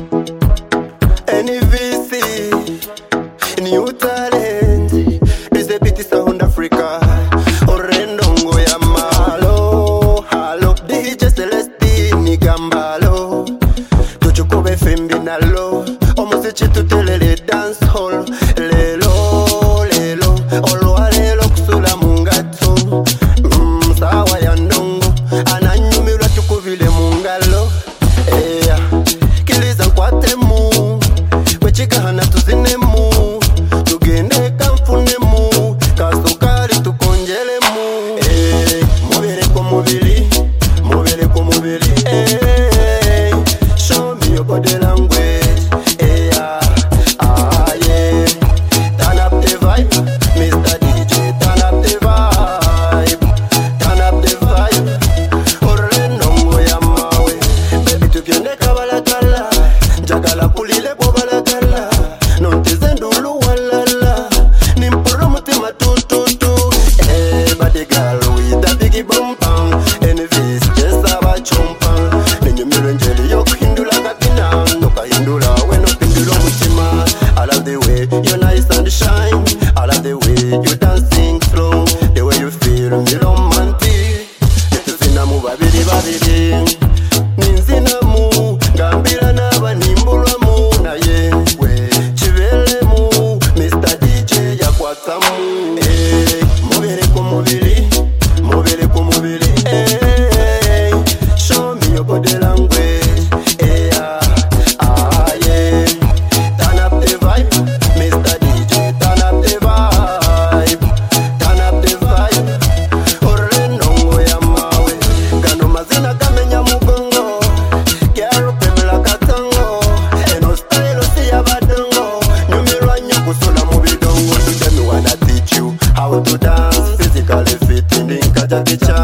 NVC, new talent. This a bit Sound Africa. Orendongo ya malo, halo. DJ Celestini Gambalo. Tuchukube fembi nalo. Omusichi tutelele dance hall. Lelo, lelo. Olwa lelo kusula mungato. Sawa ya ndongo. Ananyumirwa tukuvile mungalo. Kiliza nkwatemu. Wechikahana tuzinemu. Tugende kamfunemu. Kasukari tukonjelemu. Mubere kwa mubili. Mubere kwa mubili. Show me your body language. Turn up the vibe, Mr. DJ. Turn up the vibe. Turn up the vibe. Orendongo ya mawe. Baby tugende kabalakala. Njagala pulile bobalakala. Nontize ndulu walala. Nimporo mutima tututu. Body girl with a biggie bum bum. NVC just aba chumpa. Nenyumiro njeli yo kuhindula katina. Noka hindula we no pindula mutima. I love the way you're nice and shine. I love the way you dancing slow. The way you feel me romantic. Nituzina mu babiri babiri. Ninzina mu gambira naba nimbulwa mu naye we chivele mu Mr. DJ yakwatamu. Mubere ku mubiri, mubere ku mubiri. Show me your body language. Turn up the vibe, Mr. DJ. Turn up the vibe. Turn up the vibe. Orendongo ya mawe. Gano mazina kamenya mugongo. Gyaro pemela katango. Eno style siya badongo. Nyumirwa kusula mubidongo. Today me wanna teach you how to dance. Physically fit in the Jackie Chan.